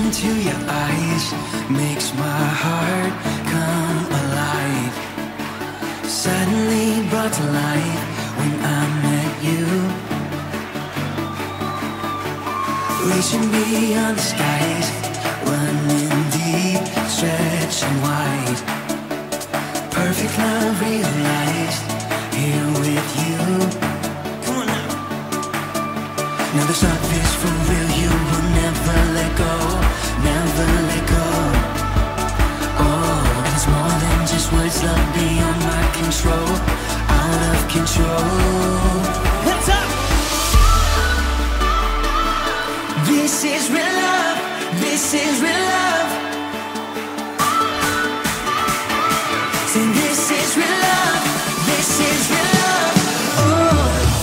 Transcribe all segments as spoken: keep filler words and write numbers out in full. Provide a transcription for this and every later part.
into your eyes makes my heart come alive. Suddenly brought to life when I met you. Reaching beyond the skies, running deep, stretching wide. Perfect love realized here with you. Come on now. Now this love is for real. You will never let go, never let go. Oh, and it's more than just words. Love beyond my control, out of control. Hands up. This is real love. This is real love. Say this is real love. This is real love. Oh.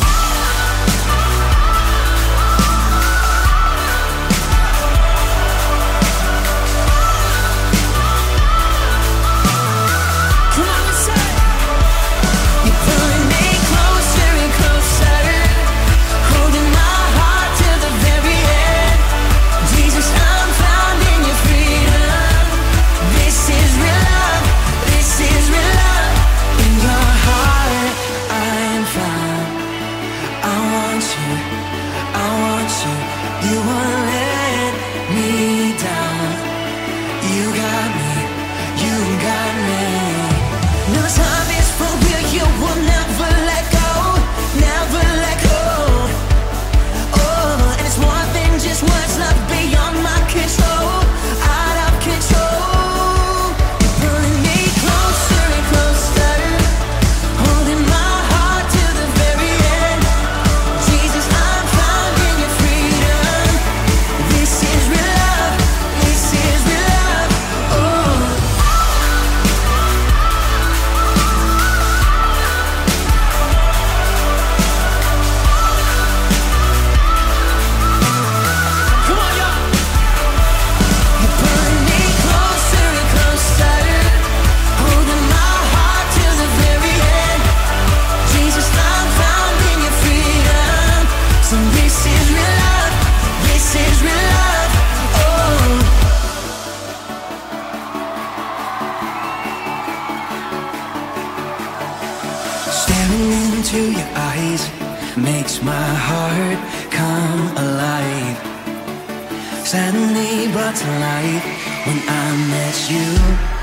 Come on and say, you're pulling me closer and closer, holding my heart till the very end. Jesus, I'm found in your freedom. This is real love. This is real love. In your heart, I am found. I want you. I want you. You won't let me down. You got me. You got me. No time is for real. You will never let go. Never let go. Oh, and it's more than just words. Love beyond my control, out of control. You're pulling me closer and closer, holding my heart till the very end. Jesus, I'm found in your freedom. This is real love. This is real love. Oh. Come on, y'all. You're pulling me closer and closer, holding my heart till the very end. Jesus, I'm found in your freedom. So this is real love. This is real love. Oh. Staring into your eyes makes my heart come alive. Suddenly brought to life when I met you.